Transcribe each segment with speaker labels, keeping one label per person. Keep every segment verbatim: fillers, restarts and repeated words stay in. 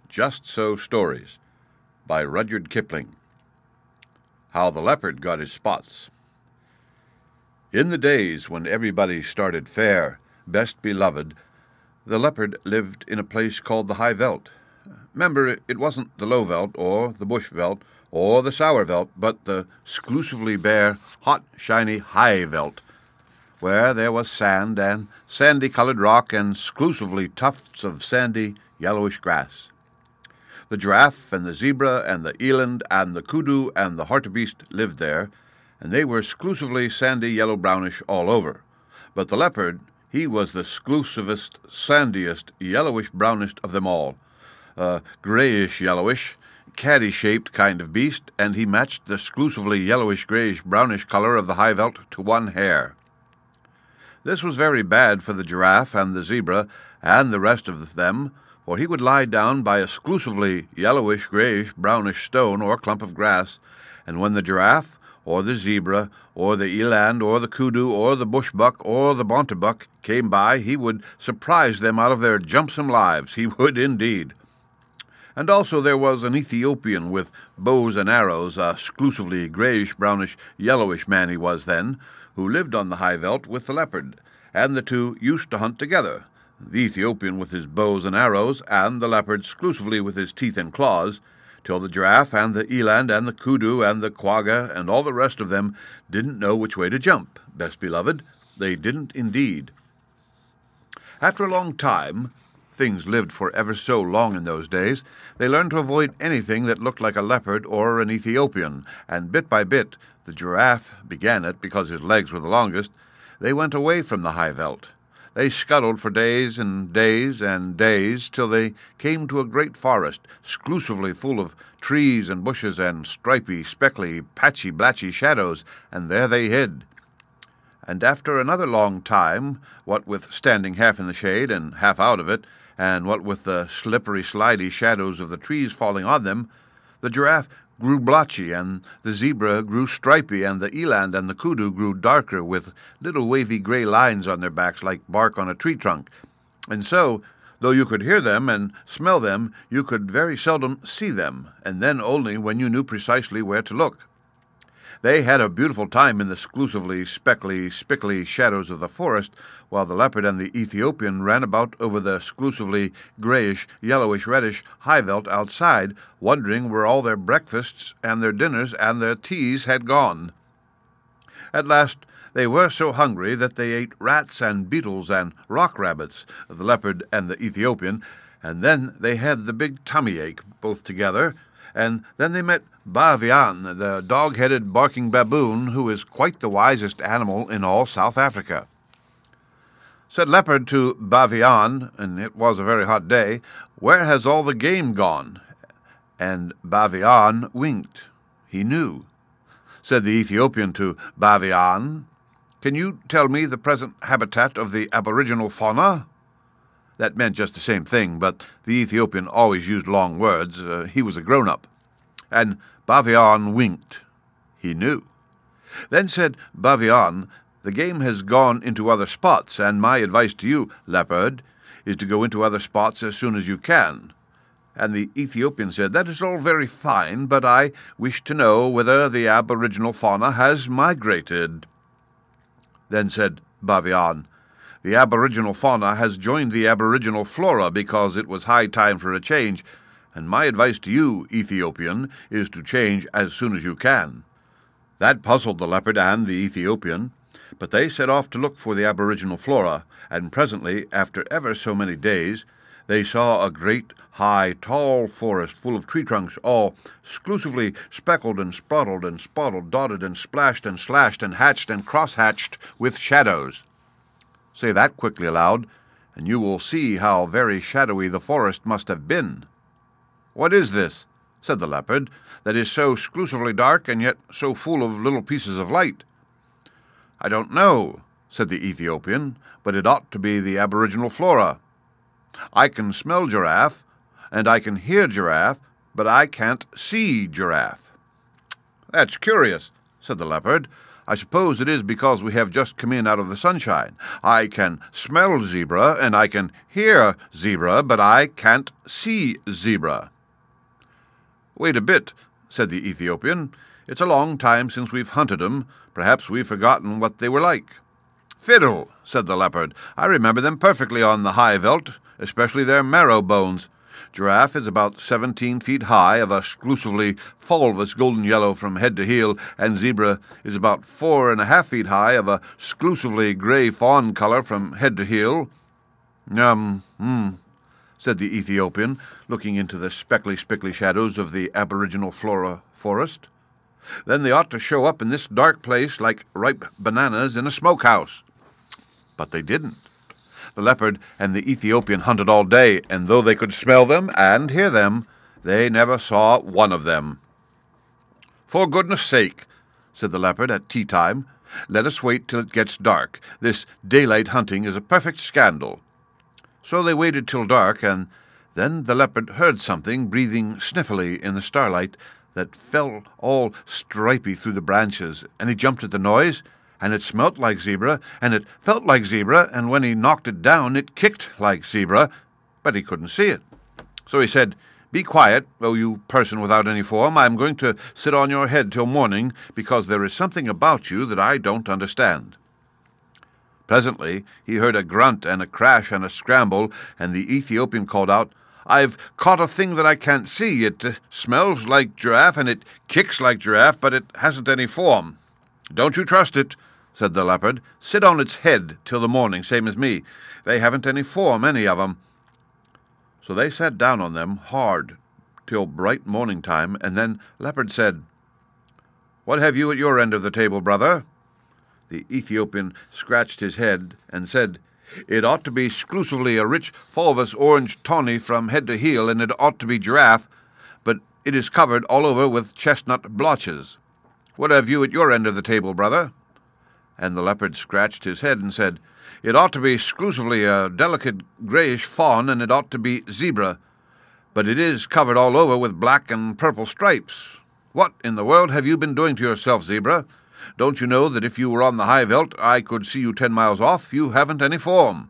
Speaker 1: Just So Stories by Rudyard Kipling. How the Leopard Got His Spots. In the days when everybody started fair, best beloved, the leopard lived in a place called the High Veld. Remember, it wasn't the Low Veld, or the Bush Veld, or the Sour Veld, but the exclusively bare, hot, shiny High Veld, where there was sand and sandy-colored rock and exclusively tufts of sandy, yellowish grass. The giraffe and the zebra and the eland and the kudu and the hartebeest lived there, and they were exclusively sandy yellow-brownish all over. But the leopard, he was the exclusivest, sandiest, yellowish-brownest of them all, a grayish-yellowish, caddy-shaped kind of beast, and he matched the exclusively yellowish-grayish-brownish color of the high veld to one hair. This was very bad for the giraffe and the zebra and the rest of them, for he would lie down by a exclusively yellowish, grayish, brownish stone or clump of grass, and when the giraffe, or the zebra, or the eland, or the kudu, or the bushbuck, or the bontebuck came by, he would surprise them out of their jumpsome lives. He would indeed. And also there was an Ethiopian with bows and arrows, a exclusively grayish, brownish, yellowish man he was then, who lived on the high veld with the leopard, and the two used to hunt together, the Ethiopian with his bows and arrows, and the leopard exclusively with his teeth and claws, till the giraffe and the eland and the kudu and the quagga and all the rest of them didn't know which way to jump. Best beloved, they didn't indeed. After a long time, things lived for ever so long in those days, they learned to avoid anything that looked like a leopard or an Ethiopian, and bit by bit, the giraffe began it because his legs were the longest, they went away from the high veld. They scuttled for days and days and days till they came to a great forest, exclusively full of trees and bushes and stripy, speckly, patchy, blatchy shadows, and there they hid. And after another long time, what with standing half in the shade and half out of it, and what with the slippery, slidey shadows of the trees falling on them, the giraffe grew blotchy, and the zebra grew stripy, and the eland and the kudu grew darker, with little wavy gray lines on their backs like bark on a tree trunk. And so, though you could hear them and smell them, you could very seldom see them, and then only when you knew precisely where to look. They had a beautiful time in the exclusively speckly, spickly shadows of the forest, while the leopard and the Ethiopian ran about over the exclusively grayish, yellowish, reddish high veld outside, wondering where all their breakfasts and their dinners and their teas had gone. At last they were so hungry that they ate rats and beetles and rock rabbits, the leopard and the Ethiopian, and then they had the big tummy ache, both together, and then they met Baviaan, the dog-headed barking baboon, who is quite the wisest animal in all South Africa. Said Leopard to Baviaan, and it was a very hot day, "Where has all the game gone?" And Baviaan winked. He knew. Said the Ethiopian to Baviaan, "Can you tell me the present habitat of the aboriginal fauna?" That meant just the same thing, but the Ethiopian always used long words. Uh, he was a grown-up. And Baviaan winked. He knew. Then said Baviaan, "The game has gone into other spots, and my advice to you, leopard, is to go into other spots as soon as you can." And the Ethiopian said, "That is all very fine, but I wish to know whether the aboriginal fauna has migrated." Then said Baviaan, "The aboriginal fauna has joined the aboriginal flora because it was high time for a change, and my advice to you, Ethiopian, is to change as soon as you can." That puzzled the leopard and the Ethiopian, but they set off to look for the aboriginal flora, and presently, after ever so many days, they saw a great, high, tall forest full of tree trunks, all exclusively speckled and spotted and spotted, dotted and splashed and slashed and hatched and cross-hatched with shadows. Say that quickly aloud, and you will see how very shadowy the forest must have been. "What is this," said the leopard, "that is so exclusively dark and yet so full of little pieces of light?" "I don't know," said the Ethiopian, "but it ought to be the aboriginal flora. I can smell giraffe, and I can hear giraffe, but I can't see giraffe." "That's curious," said the leopard. I suppose it is because we have just come in out of the sunshine. I can smell zebra, and I can hear zebra, but I can't see zebra." "Wait a bit," said the Ethiopian. "It's a long time since we've hunted 'em. Perhaps we've forgotten what they were like." "Fiddle," said the leopard. "I remember them perfectly on the high veldt, especially their marrow bones. Giraffe is about seventeen feet high, of a exclusively fulvous golden yellow from head to heel, and zebra is about four and a half feet high, of a exclusively gray fawn color from head to heel." Um, hmm, said the Ethiopian, looking into the speckly-spickly shadows of the aboriginal flora forest. "Then they ought to show up in this dark place like ripe bananas in a smokehouse." But they didn't. The leopard and the Ethiopian hunted all day, and though they could smell them and hear them, they never saw one of them. "For goodness' sake," said the leopard at tea-time, "let us wait till it gets dark. This daylight hunting is a perfect scandal." So they waited till dark, and then the leopard heard something breathing sniffily in the starlight that fell all stripy through the branches, and he jumped at the noise, and it smelt like zebra, and it felt like zebra, and when he knocked it down it kicked like zebra, but he couldn't see it. So he said, "Be quiet, oh you person without any form. I am going to sit on your head till morning, because there is something about you that I don't understand." Presently he heard a grunt and a crash and a scramble, and the Ethiopian called out, "I've caught a thing that I can't see. It uh, smells like giraffe, and it kicks like giraffe, but it hasn't any form." "Don't you trust it," said the leopard. "Sit on its head till the morning, same as me. They haven't any form, any of 'em." So they sat down on them hard till bright morning time, and then Leopard said, "What have you at your end of the table, brother?" The Ethiopian scratched his head and said, "It ought to be exclusively a rich fulvous orange tawny from head to heel, and it ought to be giraffe, but it is covered all over with chestnut blotches. What have you at your end of the table, brother?" And the leopard scratched his head and said, "It ought to be exclusively a delicate grayish fawn, and it ought to be zebra, but it is covered all over with black and purple stripes. What in the world have you been doing to yourself, zebra? Don't you know that if you were on the high veldt I could see you ten miles off? You haven't any form."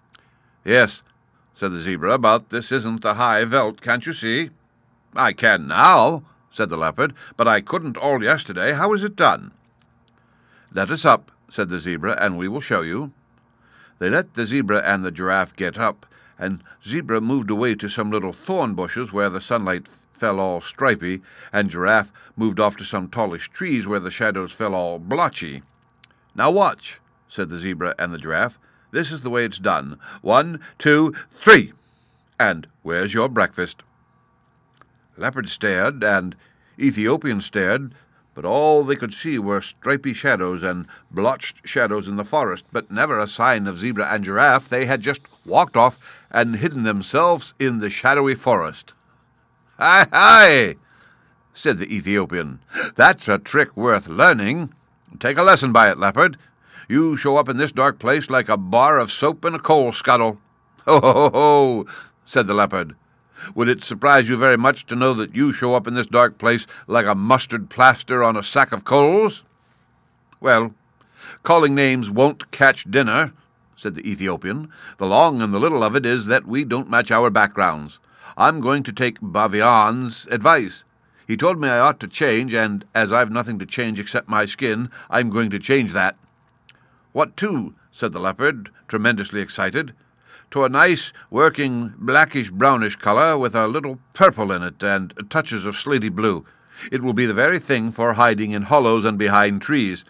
Speaker 1: "Yes," said the zebra, "but this isn't the high veldt, can't you see?" "I can now," said the leopard, "but I couldn't all yesterday. How is it done?" "Let us up," said the zebra, "and we will show you." They let the zebra and the giraffe get up, and zebra moved away to some little thorn bushes where the sunlight fell all stripy, and giraffe moved off to some tallish trees where the shadows fell all blotchy. "Now watch," said the zebra and the giraffe. "This is the way it's done. One, two, three, and where's your breakfast?" Leopard stared, and Ethiopian stared, but all they could see were stripy shadows and blotched shadows in the forest, but never a sign of zebra and giraffe. They had just walked off and hidden themselves in the shadowy forest. "Hi, hi!" said the Ethiopian. "That's a trick worth learning. Take a lesson by it, leopard. You show up in this dark place like a bar of soap in a coal scuttle." "Ho, ho, ho, ho!" said the leopard. "Would it surprise you very much to know that you show up in this dark place like a mustard plaster on a sack of coals?" "Well, calling names won't catch dinner," said the Ethiopian. "The long and the little of it is that we don't match our backgrounds. I'm going to take Baviane's advice. He told me I ought to change, and as I've nothing to change except my skin, I'm going to change that." "What to?" said the leopard, tremendously excited. "To a nice, working, blackish-brownish colour with a little purple in it and touches of slaty blue. It will be the very thing for hiding in hollows and behind trees."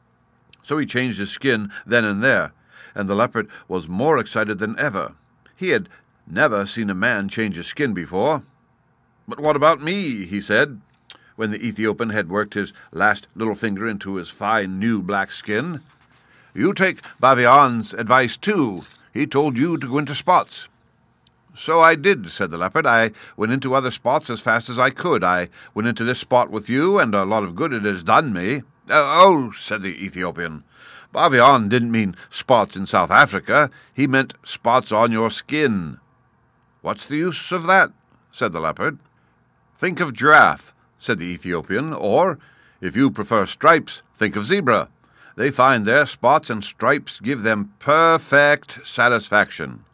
Speaker 1: So he changed his skin then and there, and the leopard was more excited than ever. He had never seen a man change his skin before. "But what about me?" he said, when the Ethiopian had worked his last little finger into his fine new black skin. "You take Baviane's advice too. He told you to go into spots." "So I did," said the leopard. "I went into other spots as fast as I could. I went into this spot with you, and a lot of good it has done me." "Oh," said the Ethiopian, "Baviane didn't mean spots in South Africa. He meant spots on your skin." "What's the use of that?" said the leopard. "Think of giraffe," said the Ethiopian, "or, if you prefer stripes, think of zebra. They find their spots and stripes give them perfect satisfaction.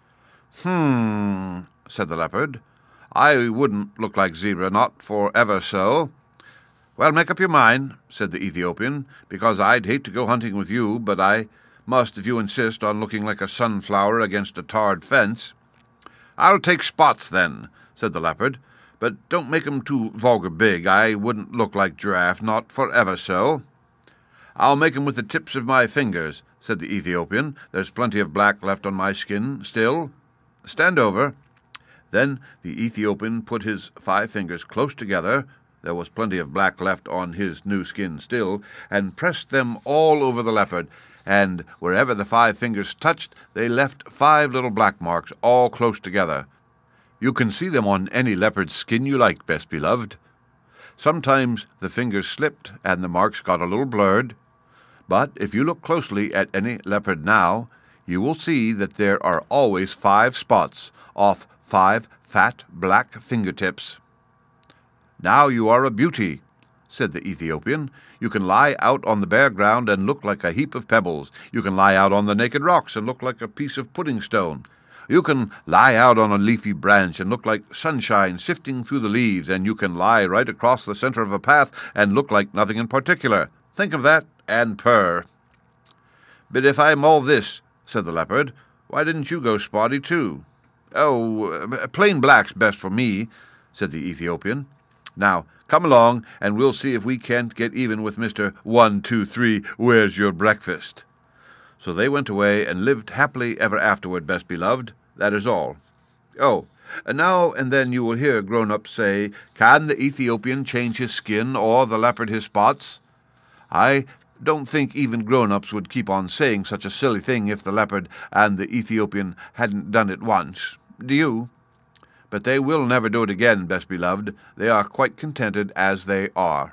Speaker 1: Hmm, said the leopard. I wouldn't look like zebra, not for ever so. Well, make up your mind, said the Ethiopian, because I'd hate to go hunting with you, but I must if you insist on looking like a sunflower against a tarred fence. I'll take spots, then, said the leopard, but don't make 'em too vulgar big. I wouldn't look like giraffe, not for ever so. I'll make 'em with the tips of my fingers, said the Ethiopian. There's plenty of black left on my skin still. Stand over. Then the Ethiopian put his five fingers close together, there was plenty of black left on his new skin still, and pressed them all over the leopard, and wherever the five fingers touched, they left five little black marks all close together. You can see them on any leopard's skin you like, best beloved. Sometimes the fingers slipped, and the marks got a little blurred, but if you look closely at any leopard now, you will see that there are always five spots off five fat black fingertips. Now you are a beauty, said the Ethiopian. You can lie out on the bare ground and look like a heap of pebbles. You can lie out on the naked rocks and look like a piece of pudding stone. You can lie out on a leafy branch and look like sunshine sifting through the leaves, and you can lie right across the center of a path and look like nothing in particular. Think of that and purr. But if I'm all this, said the leopard, why didn't you go spotty too? Oh, plain black's best for me, said the Ethiopian. Now, come along, and we'll see if we can't get even with Mister One, Two, Three, Where's Your Breakfast? So they went away and lived happily ever afterward, best beloved. That is all. Oh, and now and then you will hear grown-ups say, Can the Ethiopian change his skin, or the leopard his spots? I don't think even grown-ups would keep on saying such a silly thing if the leopard and the Ethiopian hadn't done it once. Do you? But they will never do it again, best beloved. They are quite contented as they are.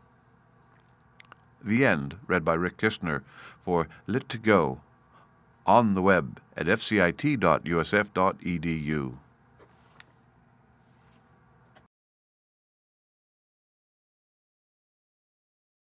Speaker 1: The End, read by Rick Kistner for Lit to Go, on the web at f c i t dot u s f dot e d u.